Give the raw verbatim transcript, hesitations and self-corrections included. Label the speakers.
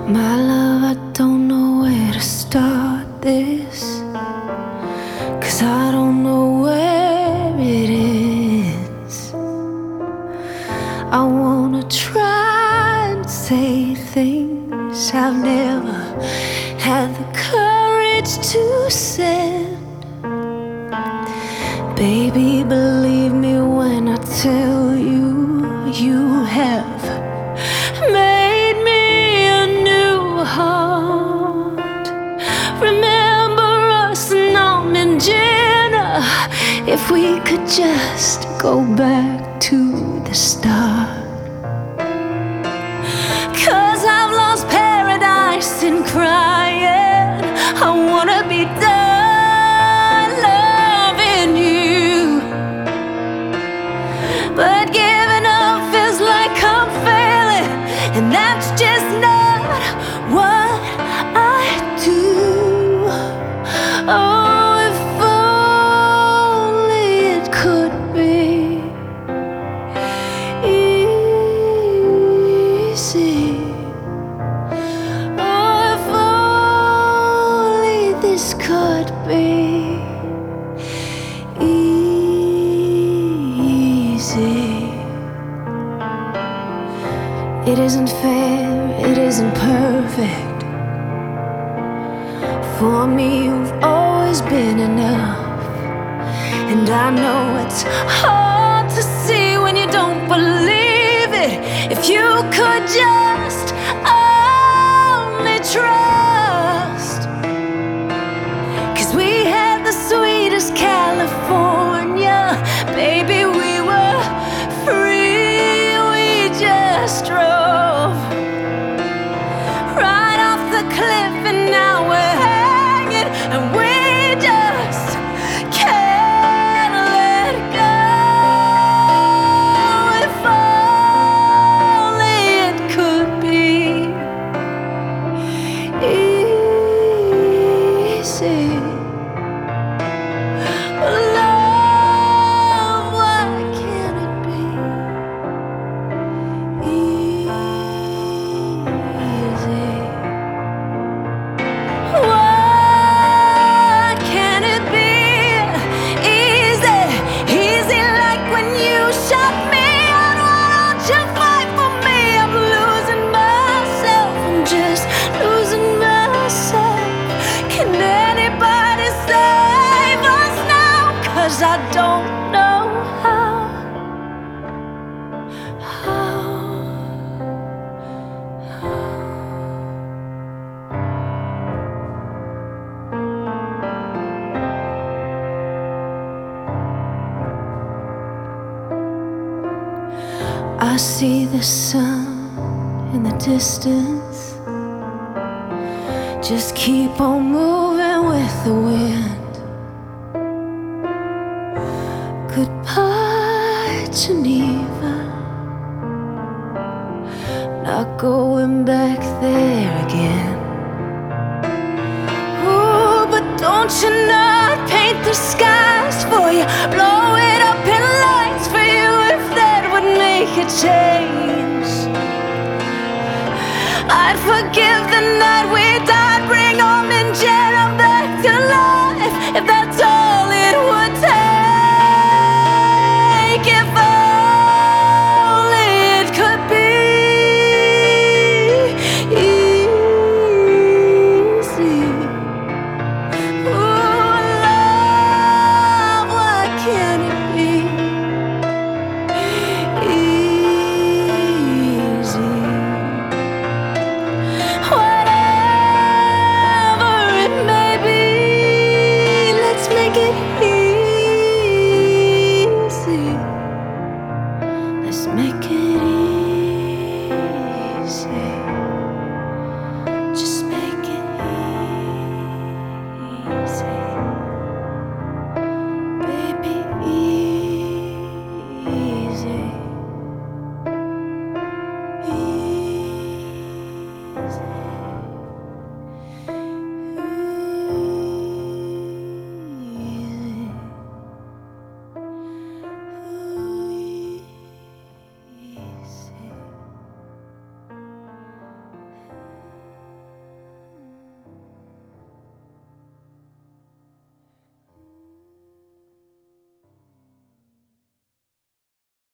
Speaker 1: My love, I don't know where to start this, 'cause I don't know where it is. I wanna try and say things I've never had the courage to say. Baby, believe me when I tell you, you have made me a new heart. Remember us, Nam and Jenna, if we could just go back to the start. 'Cause I've lost paradise in crying. I wanna be done loving you, but giving up feels like I'm failing, and that's just not what I do. Oh, if only it could be easy. Oh, if only this could be easy. It isn't fair, it isn't perfect. For me, you've always been enough. And I know it's hard to see when you don't believe it. If you could just only trust. 'Cause we had the sweetest California. Baby, we were free, we just drove right off the cliff, and now we're hanging, and we just can't let go. If only it could be easy. Love, why can't it be easy? Why can't it be easy? Easy like when you shut me out. Why don't you fight for me? I'm losing myself. I'm just losing myself. Can anybody save us now? 'Cause I don't know how. How? I see the sun in the distance. Just keep on moving with the wind. Goodbye, Geneva. Not going back there again. Oh, but don't you know I'd paint the skies for you, blow it up in lights for you, if that would make a change. I'd forgive the night we died, bring on and Jenna back to life, if that's